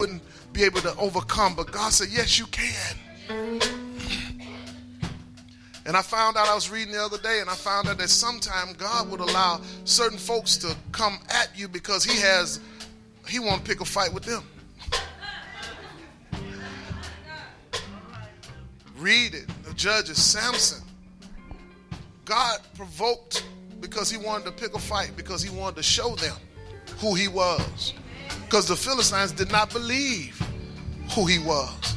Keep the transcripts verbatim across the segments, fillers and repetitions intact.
wouldn't be able to overcome. But God said, yes, you can. And I found out, I was reading the other day, and I found out that sometimes God would allow certain folks to come at you because he has, he want to pick a fight with them. Read it. The Judges, Samson. God provoked because he wanted to pick a fight, because he wanted to show them who he was. Because the Philistines did not believe who he was.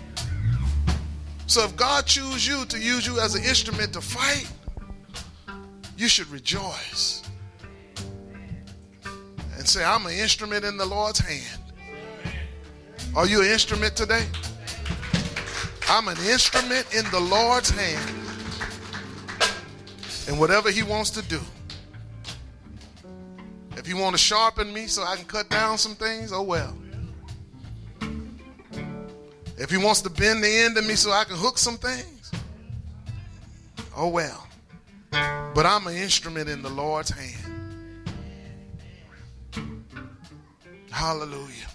So if God chooses you to use you as an instrument to fight, you should rejoice and say, I'm an instrument in the Lord's hand. Are you an instrument today? I'm an instrument in the Lord's hand. And whatever he wants to do. If he wants to sharpen me so I can cut down some things, oh well. If he wants to bend the end of me so I can hook some things, oh well. But I'm an instrument in the Lord's hand. Hallelujah.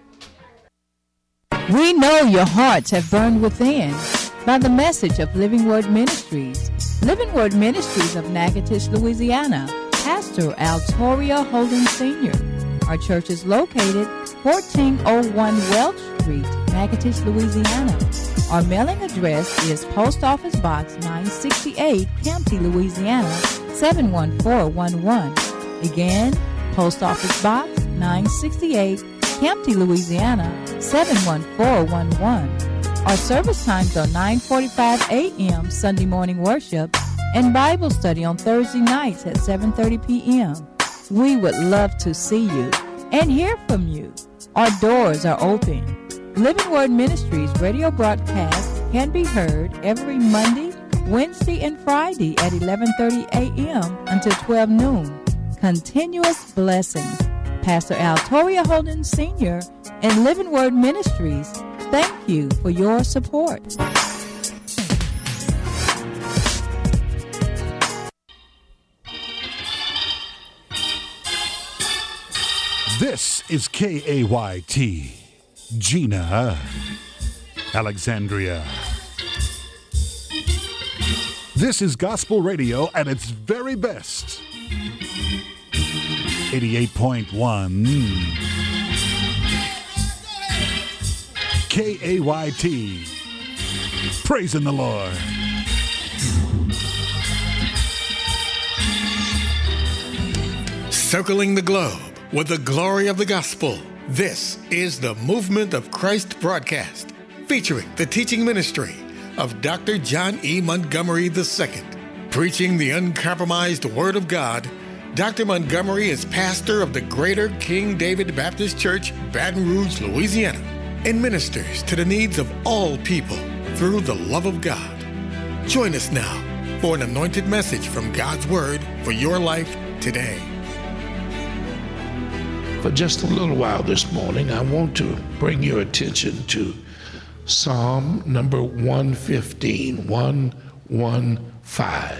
We know your hearts have burned within by the message of Living Word Ministries. Living Word Ministries of Natchitoches, Louisiana. Pastor Altoria Holden Senior Our church is located fourteen oh one Welch Street, Natchitoches, Louisiana. Our mailing address is Post Office Box nine sixty-eight, Campty, Louisiana, seven one four one one. Again, Post Office Box nine sixty-eight, Campty, Louisiana, seven one four one one. Our service times are nine forty-five a.m. Sunday morning worship and Bible study on Thursday nights at seven thirty p.m. We would love to see you and hear from you. Our doors are open. Living Word Ministries radio broadcast can be heard every Monday, Wednesday, and Friday at eleven thirty a.m. until twelve noon. Continuous blessings. Pastor Altoria Holden Senior and Living Word Ministries, thank you for your support. This is K A Y T, Gina, Alexandria. This is gospel radio at its very best. eighty-eight point one K A Y T, praising the Lord. Circling the globe with the glory of the gospel. This is the Movement of Christ broadcast, featuring the teaching ministry of Doctor John E. Montgomery the Second. Preaching the uncompromised Word of God, Doctor Montgomery is pastor of the Greater King David Baptist Church, Baton Rouge, Louisiana, and ministers to the needs of all people through the love of God. Join us now for an anointed message from God's Word for your life today. For just a little while this morning, I want to bring your attention to Psalm number one fifteen, one fifteen.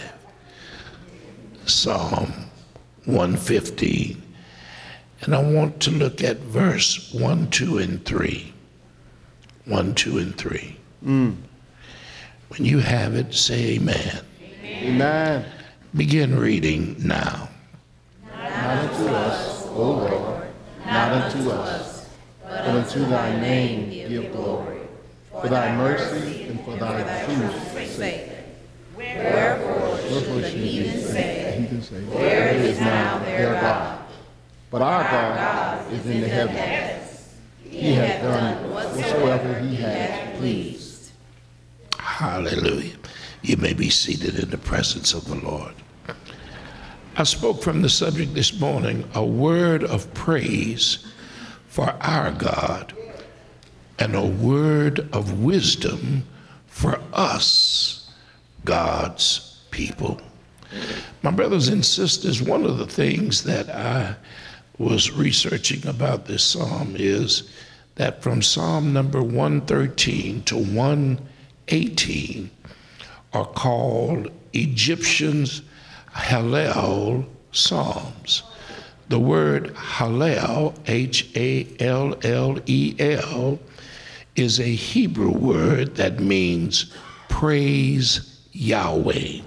Psalm one fifteen. And I want to look at verse one, two, and three. one, two, and three. Mm. When you have it, say amen. Amen. Begin reading now. Not unto us, O Lord, not unto us, but unto thy name give glory, for thy mercy and for thy truth's sake. Wherefore should the heathen say, where is now their God? But our God is in the heavens. He hath done whatsoever he hath pleased. Hallelujah. You may be seated in the presence of the Lord. I spoke from the subject this morning, a word of praise for our God and a word of wisdom for us, God's people. My brothers and sisters, one of the things that I was researching about this psalm is that from Psalm number one thirteen to one eighteen are called Egyptians Hallel Psalms. The word Hallel, H A L L E L, is a Hebrew word that means praise Yahweh.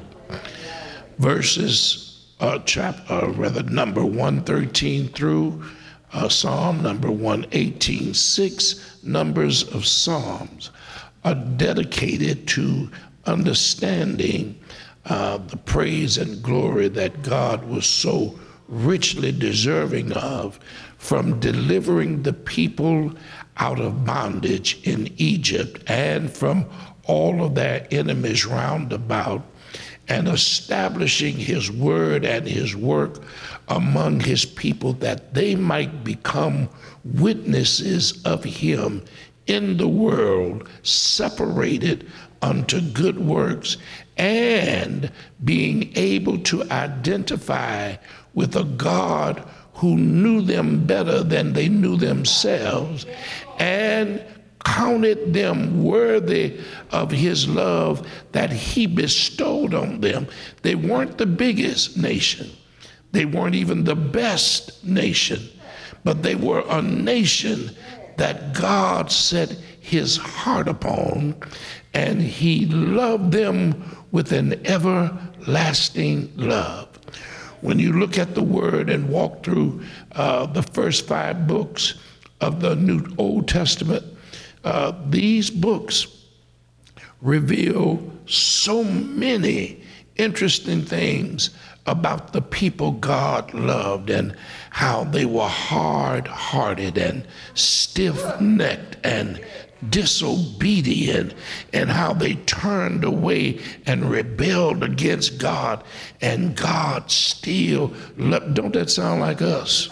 Verses, uh, chapter, uh, rather number one thirteen through uh, Psalm number one eighteen, six numbers of Psalms are dedicated to understanding uh, the praise and glory that God was so richly deserving of from delivering the people out of bondage in Egypt and from all of their enemies round about, and establishing his word and his work among his people that they might become witnesses of him in the world, separated unto good works, and being able to identify with a God who knew them better than they knew themselves and counted them worthy of his love that he bestowed on them. They weren't the biggest nation. They weren't even the best nation, but they were a nation that God set his heart upon, and he loved them with an everlasting love. When you look at the word and walk through uh, the first five books of the New Old Testament, uh, these books reveal so many interesting things about the people God loved and how they were hard-hearted and stiff-necked and disobedient, and how they turned away and rebelled against God, and God still loved. Don't that sound like us?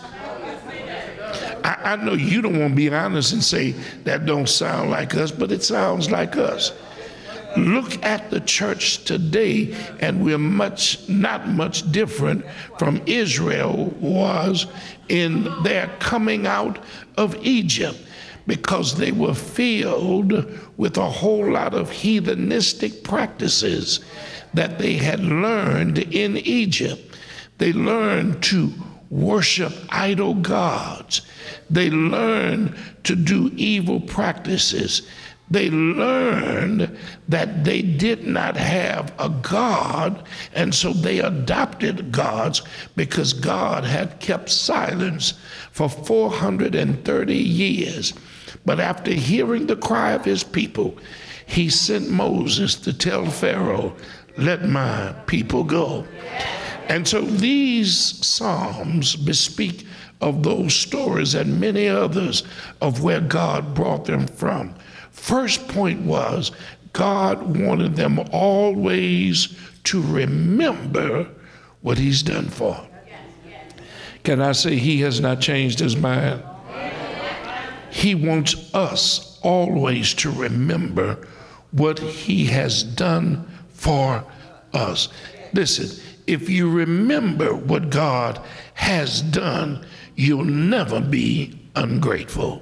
I, I know you don't want to be honest and say that don't sound like us, but it sounds like us. Look at the church today, and we're much, not much different from Israel was in their coming out of Egypt, because they were filled with a whole lot of heathenistic practices that they had learned in Egypt. They learned to worship idol gods. They learned to do evil practices. They learned that they did not have a God, and so they adopted gods because God had kept silence for four hundred thirty years. But after hearing the cry of his people, he sent Moses to tell Pharaoh, "Let my people go." And so these Psalms bespeak of those stories and many others of where God brought them from. First point was God wanted them always to remember what he's done for them. Can I say he has not changed his mind? He wants us always to remember what he has done for us. Listen, if you remember what God has done, you'll never be ungrateful.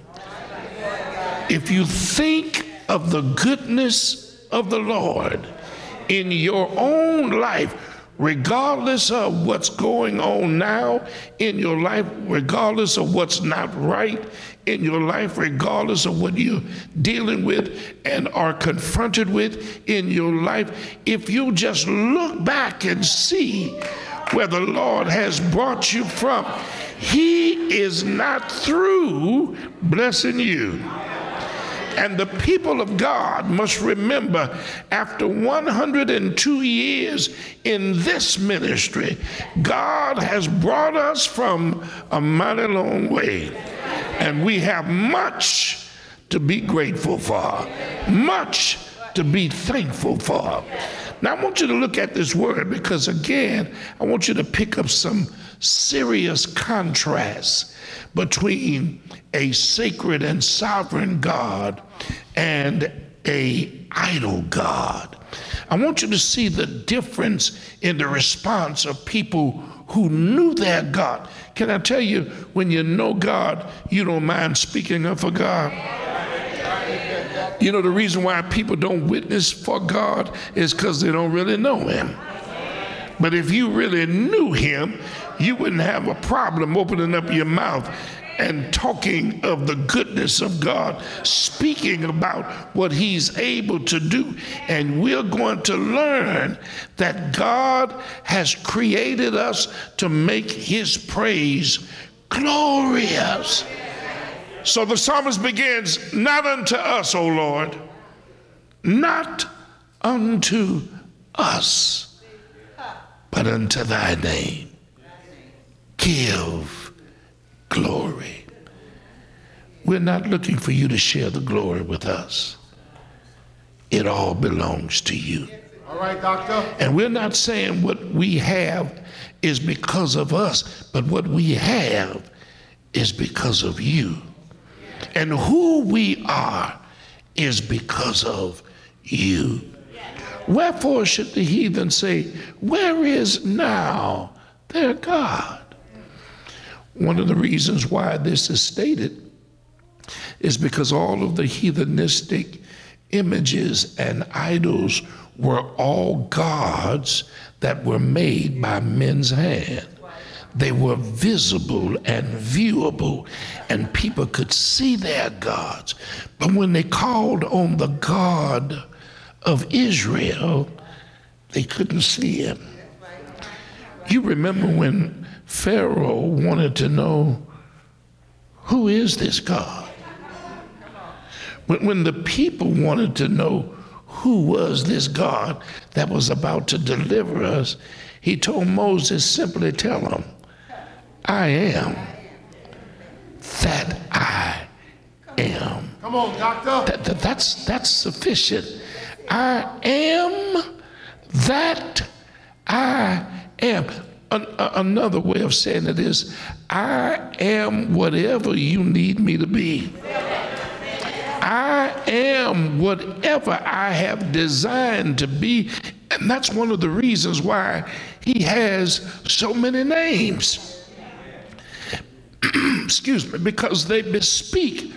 If you think of the goodness of the Lord in your own life, regardless of what's going on now in your life, regardless of what's not right in your life, regardless of what you're dealing with and are confronted with in your life, if you just look back and see where the Lord has brought you from, he is not through blessing you. And the people of God must remember, after one hundred two years in this ministry, God has brought us from a mighty long way. And we have much to be grateful for, much to be thankful for. Now, I want you to look at this word, because, again, I want you to pick up some serious contrasts between a sacred and sovereign God and a idol God. I want you to see the difference in the response of people who knew their God. Can I tell you, when you know God, you don't mind speaking up for God? You know, the reason why people don't witness for God is because they don't really know him. But if you really knew him, you wouldn't have a problem opening up your mouth and talking of the goodness of God, speaking about what he's able to do. And we're going to learn that God has created us to make his praise glorious. So the psalmist begins, not unto us, O Lord, not unto us, but unto thy name give glory. We're not looking for you to share the glory with us. It all belongs to you. All right, doctor. And we're not saying what we have is because of us, but what we have is because of you. And who we are is because of you. Wherefore should the heathen say, where is now their God? One of the reasons why this is stated is because all of the heathenistic images and idols were all gods that were made by men's hand. They were visible and viewable, and people could see their gods. But when they called on the God of Israel, they couldn't see him. You remember when Pharaoh wanted to know, who is this God? When, when the people wanted to know who was this God that was about to deliver us, he told Moses, simply tell him, I am that I am. Come on, doctor. That, that, that's, that's sufficient. I am that I am. An, a, another way of saying it is, I am whatever you need me to be. I am whatever I have designed to be. And that's one of the reasons why he has so many names. Excuse me, because they bespeak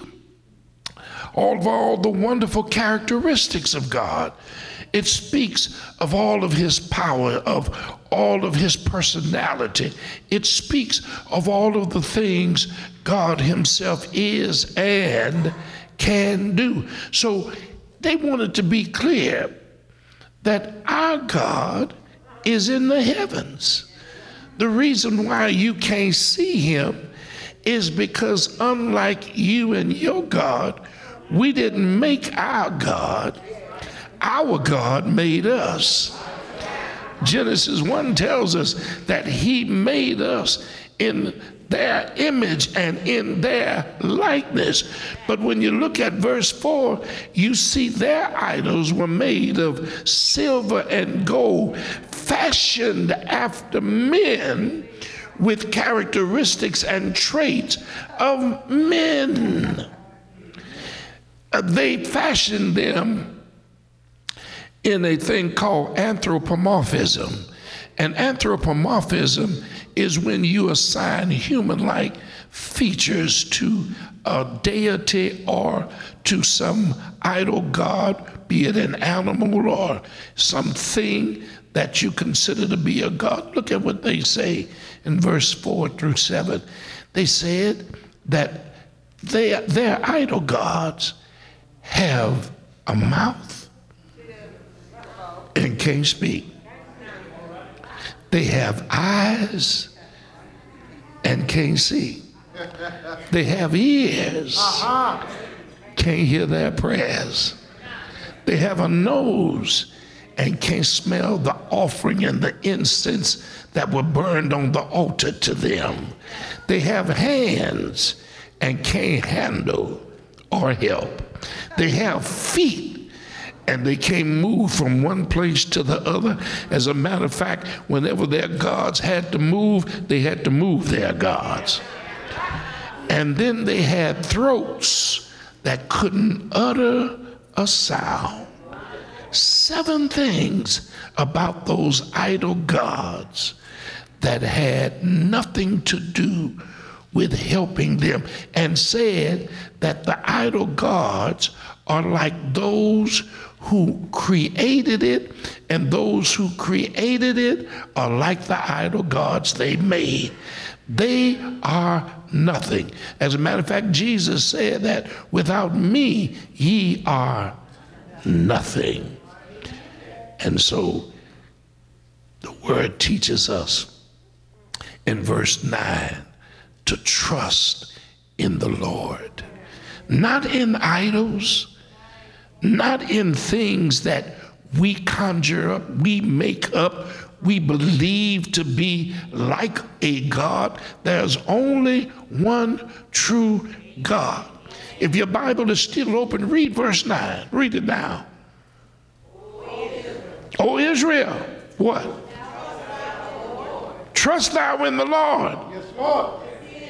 all of all the wonderful characteristics of God. It speaks of all of his power, of all of his personality. It speaks of all of the things God himself is and can do. So they wanted to be clear that our God is in the heavens. The reason why you can't see him is because unlike you and your God, we didn't make our God. Our God made us. Genesis one tells us that he made us in their image and in their likeness. But when you look at verse four, you see their idols were made of silver and gold, fashioned after men with characteristics and traits of men. Uh, they fashioned them in a thing called anthropomorphism. And anthropomorphism is when you assign human-like features to a deity or to some idol god, be it an animal or something that you consider to be a god. Look at what they say in verse four through seven. They said that they, their idol gods have a mouth and can't speak. They have eyes and can't see. They have ears, can't hear their prayers. They have a nose and can't smell the offering and the incense that were burned on the altar to them. They have hands and can't handle or help. They have feet and they can't move from one place to the other. As a matter of fact, whenever their gods had to move, they had to move their gods. And then they had throats that couldn't utter a sound. Seven things about those idol gods that had nothing to do with helping them, and said that the idol gods are like those who created it, and those who created it are like the idol gods they made. They are nothing. As a matter of fact, Jesus said that without me, ye are nothing. And so the word teaches us in verse nine to trust in the Lord, not in idols, not in things that we conjure up, we make up, we believe to be like a God. There's only one true God. If your Bible is still open, read verse nine. Read it now. O Israel, what? Trust thou in the Lord. Yes, Lord.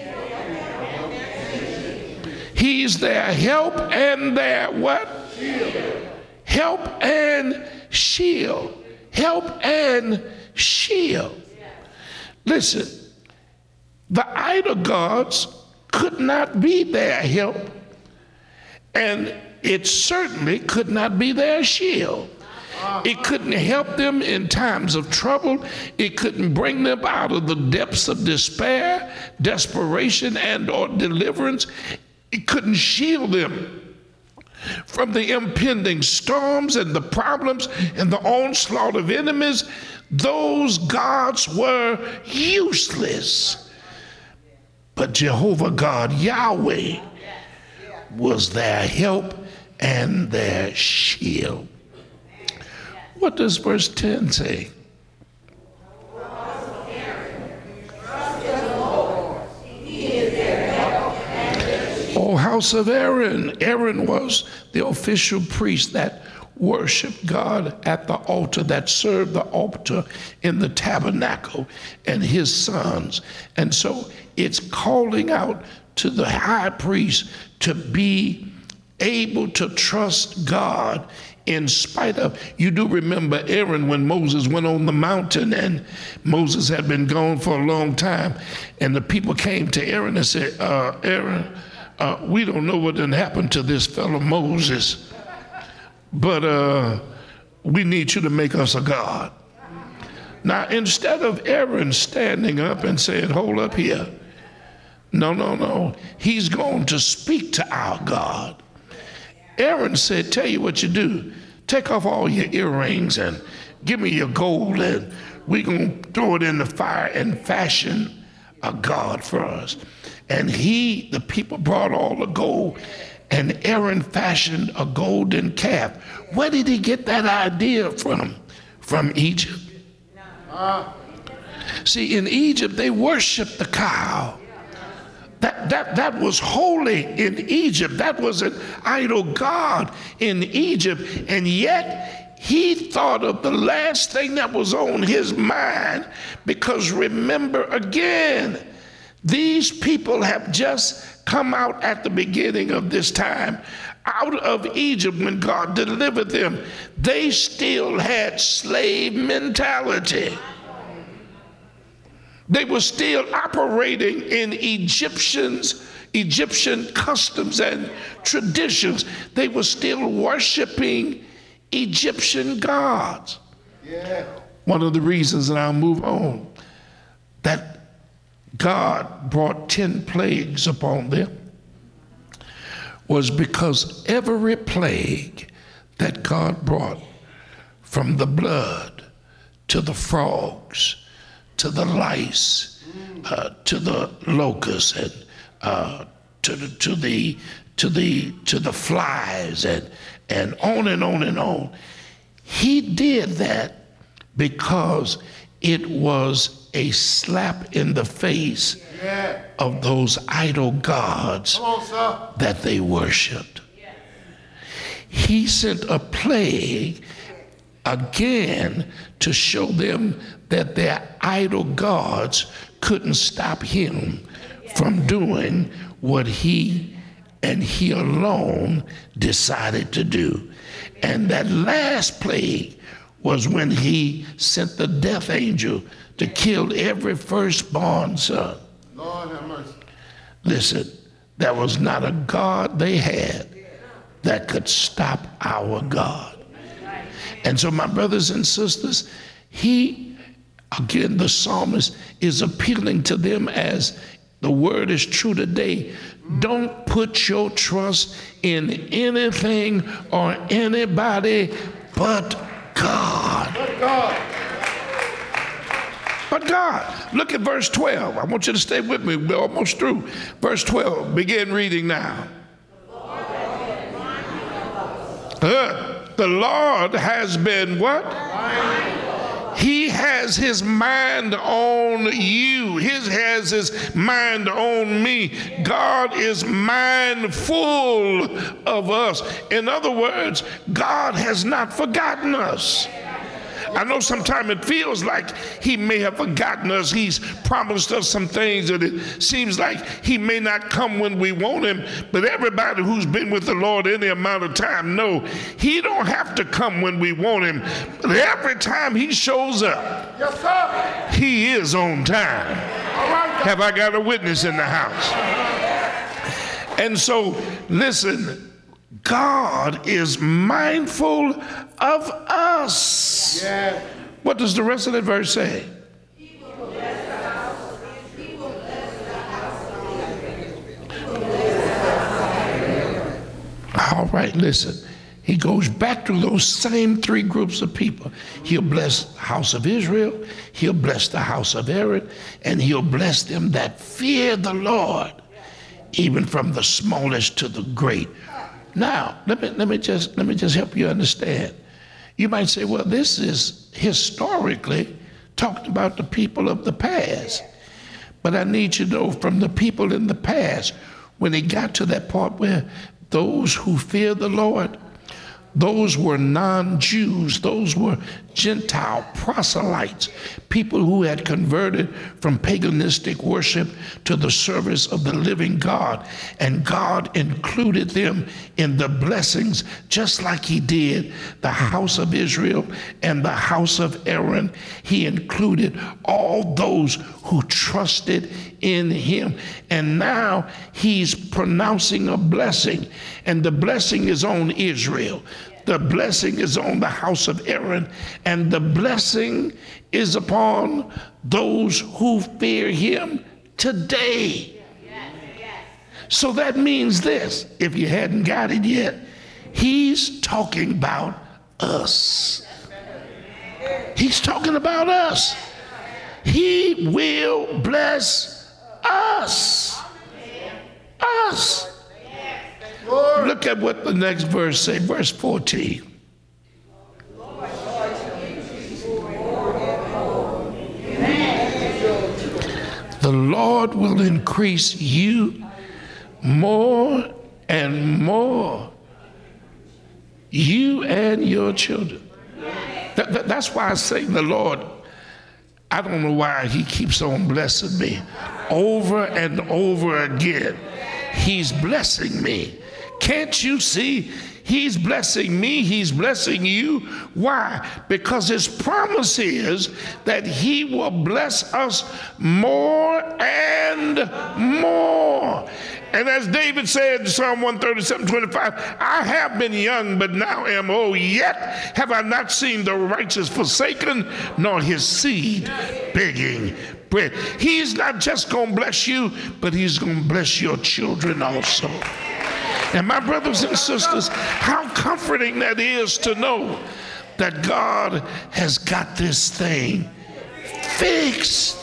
He's their help and their what? Shield. Help and shield. Help and shield. Listen, the idol gods could not be their help, and it certainly could not be their shield. It couldn't help them in times of trouble. It couldn't bring them out of the depths of despair, desperation, and or deliverance. It couldn't shield them from the impending storms and the problems and the onslaught of enemies. Those gods were useless. But Jehovah God, Yahweh, was their help and their shield. What does verse ten say? O house of Aaron. Aaron was the official priest that worshiped God at the altar, that served the altar in the tabernacle, and his sons. And so it's calling out to the high priest to be able to trust God in spite of. You do remember Aaron when Moses went on the mountain, and Moses had been gone for a long time, and the people came to Aaron and said, uh, Aaron, uh, we don't know what done happened to this fellow Moses, but uh, we need you to make us a god. Now, instead of Aaron standing up and saying, hold up here, no, no, no, he's going to speak to our God. Aaron said, tell you what you do. Take off all your earrings and give me your gold, and we're going to throw it in the fire and fashion a god for us. And he, the people brought all the gold, and Aaron fashioned a golden calf. Where did he get that idea from? From Egypt. See, in Egypt, they worshiped the cow. That, that, that was holy in Egypt. That was an idol god in Egypt. And yet he thought of the last thing that was on his mind, because remember again, these people have just come out at the beginning of this time out of Egypt when God delivered them. They still had slave mentality. They were still operating in Egyptians, Egyptian customs and traditions. They were still worshiping Egyptian gods. Yeah. One of the reasons, and I'll move on, that God brought ten plagues upon them was because every plague that God brought, from the blood to the frogs, to the lice, uh, to the locusts, and uh, to the to the to the to the flies, and and on and on and on. He did that because it was a slap in the face yeah. of those idol gods on, that they worshipped. Yeah. He sent a plague again to show them that their idol gods couldn't stop him from doing what he and he alone decided to do. And that last plague was when he sent the death angel to kill every firstborn son. Lord have mercy. listen, there was not a God they had that could stop our God. And so, my brothers and sisters, he, again, the psalmist is appealing to them as the word is true today. Don't put your trust in anything or anybody but God. But God. But God. Look at verse twelve. I want you to stay with me. We're almost through. Verse twelve. Begin reading now. Uh, the Lord has been what? He has his mind on you. He has his mind on me. God is mindful of us. In other words, God has not forgotten us. I know sometimes it feels like he may have forgotten us. He's promised us some things, and it seems like he may not come when we want him. But everybody who's been with the Lord any amount of time know he don't have to come when we want him. But every time he shows up, yes, sir, he is on time. All right. Have I got a witness in the house? And so, listen, God is mindful of us. Yeah. What does the rest of that verse say? He will bless the house of He will bless the house of All right, listen. He goes back to those same three groups of people. He'll bless the house of Israel, he'll bless the house of Aaron, and he'll bless them that fear the Lord, even from the smallest to the great. Now, let me let me just let me just help you understand. You might say, well, this is historically talking about the people of the past. But I need you to know from the people in the past, when it got to that part where those who fear the Lord, those were non-Jews, those were Gentile proselytes, people who had converted from paganistic worship to the service of the living God. And God included them in the blessings just like he did the house of Israel and the house of Aaron. He included all those who trusted in him. And now he's pronouncing a blessing, and the blessing is on Israel. The blessing is on the house of Aaron, and the blessing is upon those who fear him today. Yes, yes. So that means this, if you hadn't got it yet, he's talking about us. He's talking about us. He will bless us. Us. Look at what the next verse says, verse fourteen. The Lord will increase you more and more, you and your children. That, that, that's why I say the Lord, I don't know why he keeps on blessing me over and over again. He's blessing me. Can't you see? He's blessing me. He's blessing you. Why? Because his promise is that he will bless us more and more. And as David said in Psalm one thirty-seven, twenty-five, I have been young, but now am old. Yet have I not seen the righteous forsaken, nor his seed begging bread. He's not just going to bless you, but he's going to bless your children also. And my brothers and sisters, how comforting that is to know that God has got this thing fixed.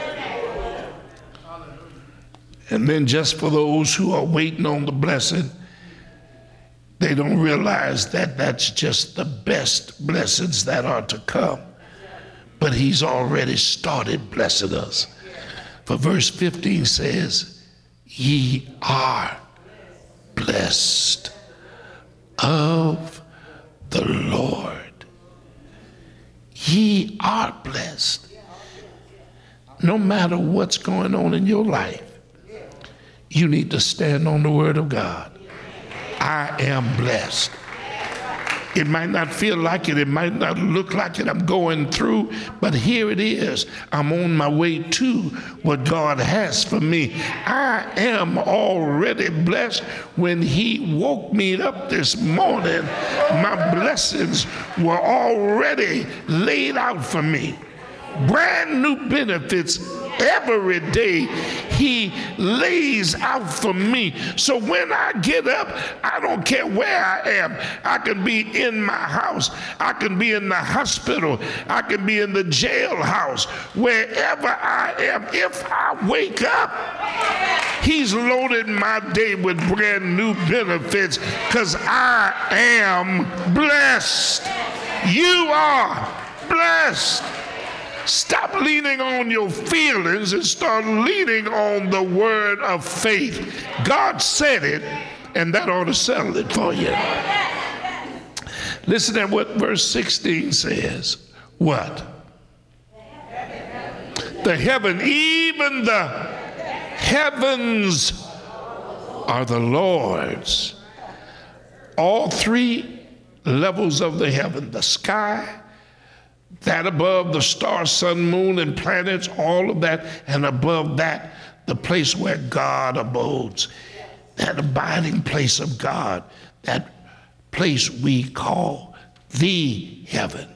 And then just for those who are waiting on the blessing, they don't realize that that's just the best blessings that are to come. But he's already started blessing us. For verse fifteen says, ye are blessed of the Lord. Ye are blessed. No matter what's going on in your life, you need to stand on the word of God. I am blessed. It might not feel like it. It might not look like it. I'm going through, but here it is. I'm on my way to what God has for me. I am already blessed. When he woke me up this morning, my blessings were already laid out for me. Brand new benefits every day he lays out for me. So when I get up, I don't care where I am. I can be in my house. I can be in the hospital. I can be in the jailhouse. Wherever I am, if I wake up, he's loaded my day with brand new benefits because I am blessed. You are blessed. Stop leaning on your feelings and start leaning on the word of faith. God said it, and that ought to settle it for you. Listen to what verse sixteen says. What? The heaven, even the heavens are the Lord's. All three levels of the heaven, the sky, that above, the stars, sun, moon, and planets, all of that, and above that, the place where God abodes, that abiding place of God, that place we call the heaven.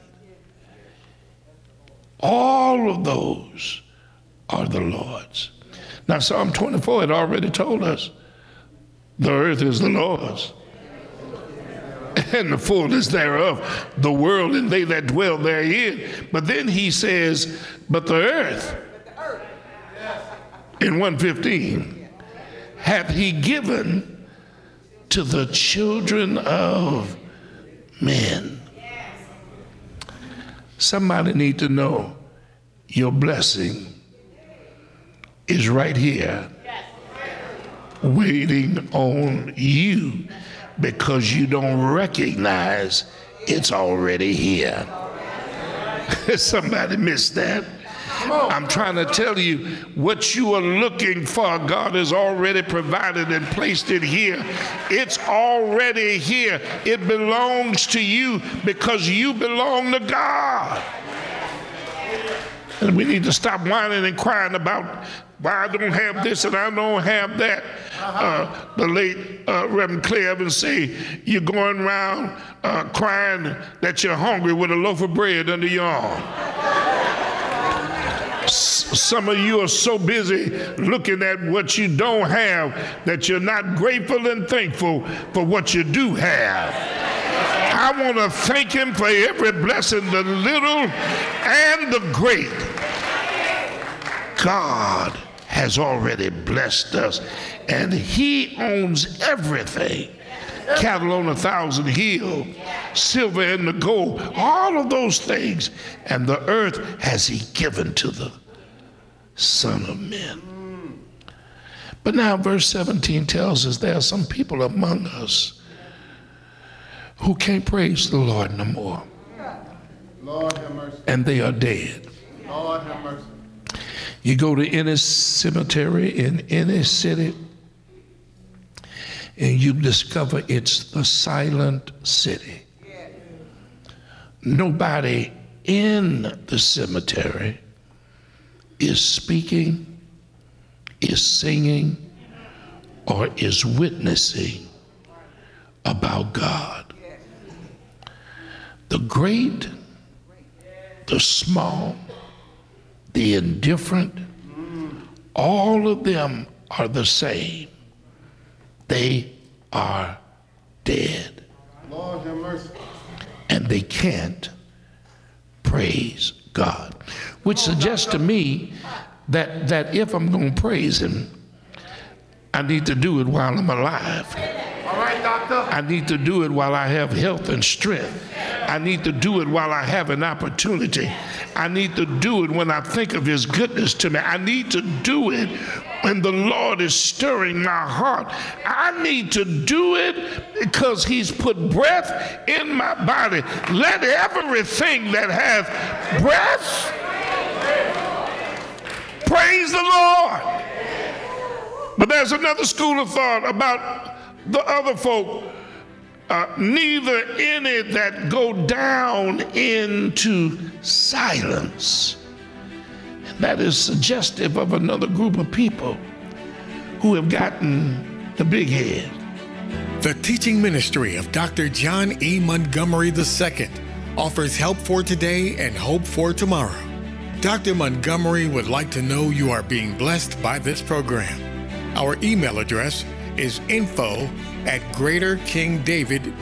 All of those are the Lord's. Now, Psalm twenty-four had already told us the earth is the Lord's, and the fullness thereof, the world and they that dwell therein. But then he says, but the earth, in one fifteen, hath he given to the children of men. Somebody need to know your blessing is right here, waiting on you, because you don't recognize it's already here. Somebody missed that. I'm trying to tell you, what you are looking for, God has already provided and placed it here. It's already here. It belongs to you because you belong to God. And we need to stop whining and crying about why I don't have this and I don't have that. Uh, the late uh, Reverend Clay Evans say, you're going around uh, crying that you're hungry with a loaf of bread under your arm. S- some of you are so busy looking at what you don't have that you're not grateful and thankful for what you do have. I want to thank him for every blessing, the little and the great. God has already blessed us, and he owns everything. Cattle on a thousand hills, silver and the gold, all of those things, and the earth has he given to the Son of Men. But now verse seventeen tells us there are some people among us who can't praise the Lord no more. Lord have mercy. And they are dead. Lord have mercy. You go to any cemetery in any city, and you discover it's the silent city. Nobody in the cemetery is speaking, is singing, or is witnessing about God. The great, the small, the indifferent, all of them are the same. They are dead. Lord have mercy. And they can't praise God. Which suggests to me that, that if I'm going to praise him, I need to do it while I'm alive. All right, doctor. I need to do it while I have health and strength. I need to do it while I have an opportunity. I need to do it when I think of his goodness to me. I need to do it when the Lord is stirring my heart. I need to do it because he's put breath in my body. Let everything that hath breath praise the Lord. But there's another school of thought about the other folk uh, neither any that go down into silence. And that is suggestive of another group of people who have gotten the big head. The teaching ministry of Doctor John E. Montgomery the Second offers help for today and hope for tomorrow. Doctor Montgomery would like to know you are being blessed by this program. Our email address is info at greater king david